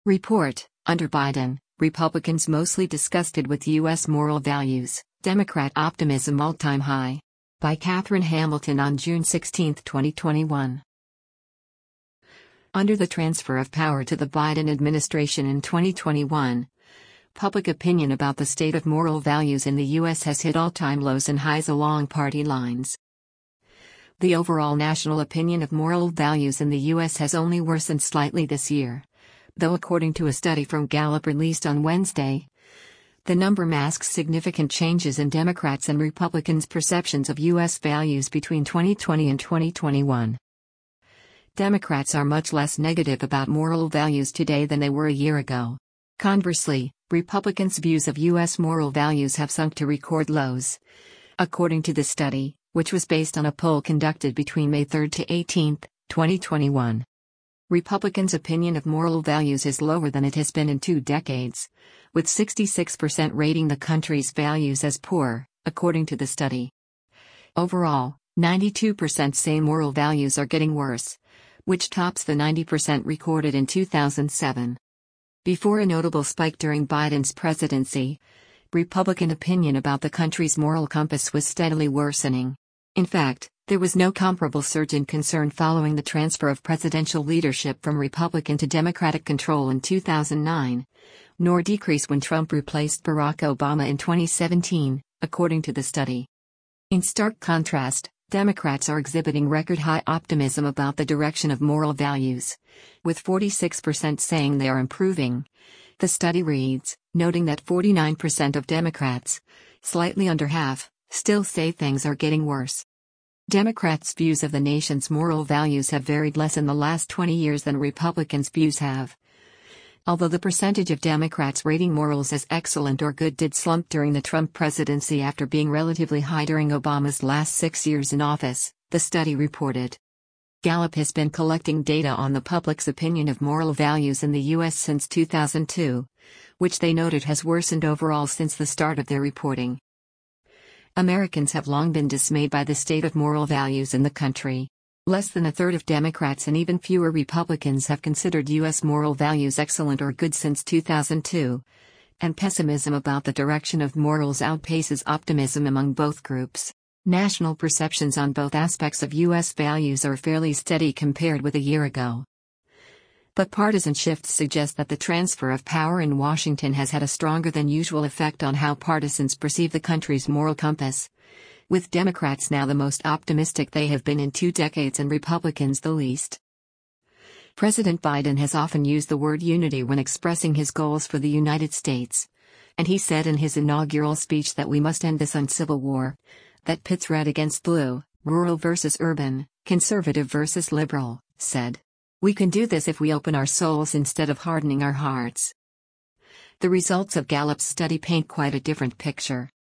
Report: Under Biden, Republicans mostly disgusted with U.S. moral values, Democrat optimism all-time high. By Catherine Hamilton on June 16, 2021. Under the transfer of power to the Biden administration in 2021, public opinion about the state of moral values in the U.S. has hit all-time lows and highs along party lines. The overall national opinion of moral values in the U.S. has only worsened slightly this year, though according to a study from Gallup released on Wednesday, the number masks significant changes in Democrats' and Republicans' perceptions of U.S. values between 2020 and 2021. Democrats are much less negative about moral values today than they were a year ago. Conversely, Republicans' views of U.S. moral values have sunk to record lows. According to the study, which was based on a poll conducted between May 3 to 18, 2021. Republicans' opinion of moral values is lower than it has been in 2 decades, with 66% rating the country's values as poor, according to the study. Overall, 92% say moral values are getting worse, which tops the 90% recorded in 2007. Before a notable spike during Biden's presidency, Republican opinion about the country's moral compass was steadily worsening. In fact, there was no comparable surge in concern following the transfer of presidential leadership from Republican to Democratic control in 2009, nor decrease when Trump replaced Barack Obama in 2017, according to the study. In stark contrast, Democrats are exhibiting record-high optimism about the direction of moral values, with 46% saying they are improving. The study reads, noting that 49% of Democrats, slightly under half, still say things are getting worse. Democrats' views of the nation's moral values have varied less in the last 20 years than Republicans' views have. Although the percentage of Democrats rating morals as excellent or good did slump during the Trump presidency after being relatively high during Obama's last 6 years in office, the study reported. Gallup has been collecting data on the public's opinion of moral values in the U.S. since 2002, which they noted has worsened overall since the start of their reporting. Americans have long been dismayed by the state of moral values in the country. Less than a third of Democrats and even fewer Republicans have considered U.S. moral values excellent or good since 2002, and pessimism about the direction of morals outpaces optimism among both groups. National perceptions on both aspects of U.S. values are fairly steady compared with a year ago. But partisan shifts suggest that the transfer of power in Washington has had a stronger than usual effect on how partisans perceive the country's moral compass, with Democrats now the most optimistic they have been in 2 decades and Republicans the least. President Biden has often used the word unity when expressing his goals for the United States, and he said in his inaugural speech that we must end this uncivil war that pits red against blue, rural versus urban, conservative versus liberal, said. We can do this if we open our souls instead of hardening our hearts. The results of Gallup's study paint quite a different picture.